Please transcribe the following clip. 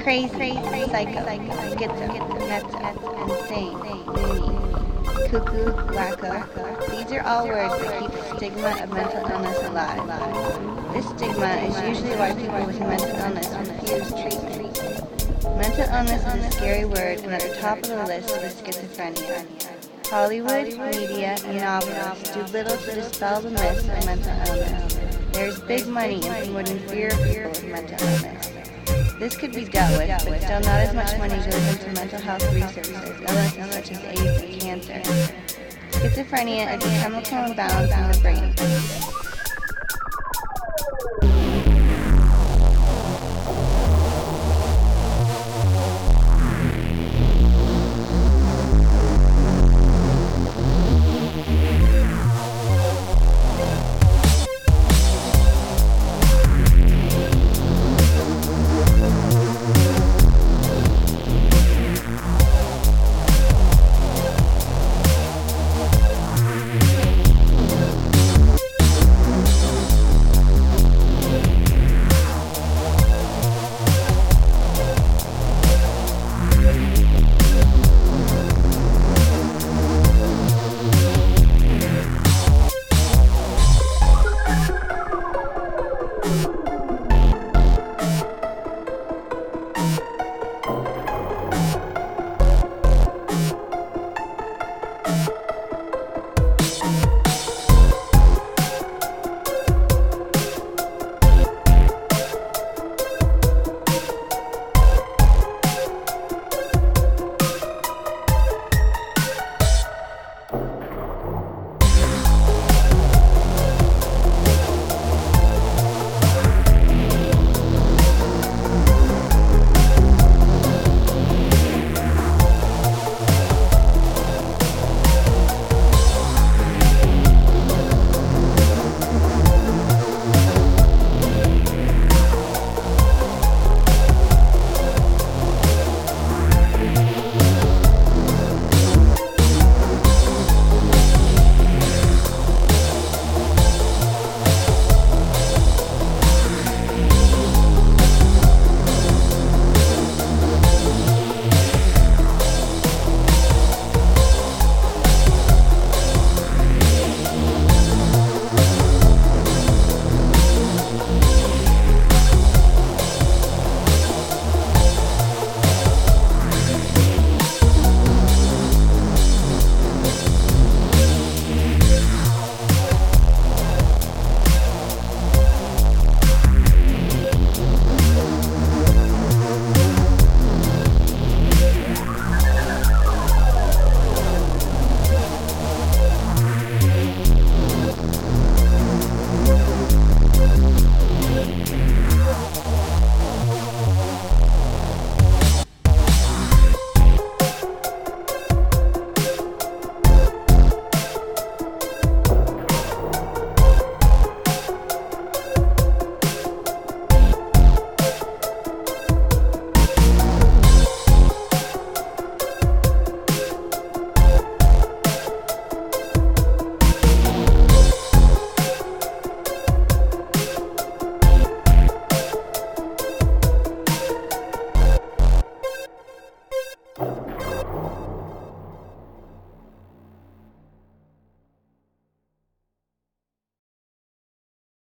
crazy, psycho, schizo, mezzo, insane, loony, cuckoo, wacko. These are all words that keep the stigma of mental illness alive. This stigma is usually why people with mental illness refuse treatment. Mental illness is a scary word, and at the top of the list is schizophrenia. Hollywood, media, and novelists do little to dispel the myths of mental illness. There is big money in promoting fear of people with mental illness. This could be dealt with, but still not as much money goes into mental health research as illnesses such as AIDS and cancer. Schizophrenia is a chemical imbalance in the brain.